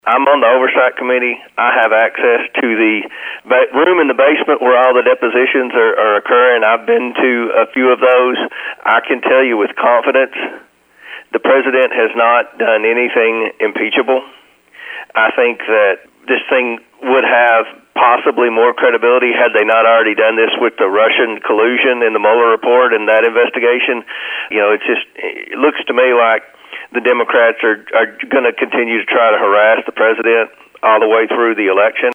I'm on the Oversight Committee. I have access to the room in the basement where all the depositions are occurring. I've been to a few of those. I can tell you with confidence, the president has not done anything impeachable. I think that this thing would have possibly more credibility had they not already done this with the Russian collusion in the Mueller report and that investigation. It looks to me like the Democrats are going to continue to try to harass the president all the way through the election.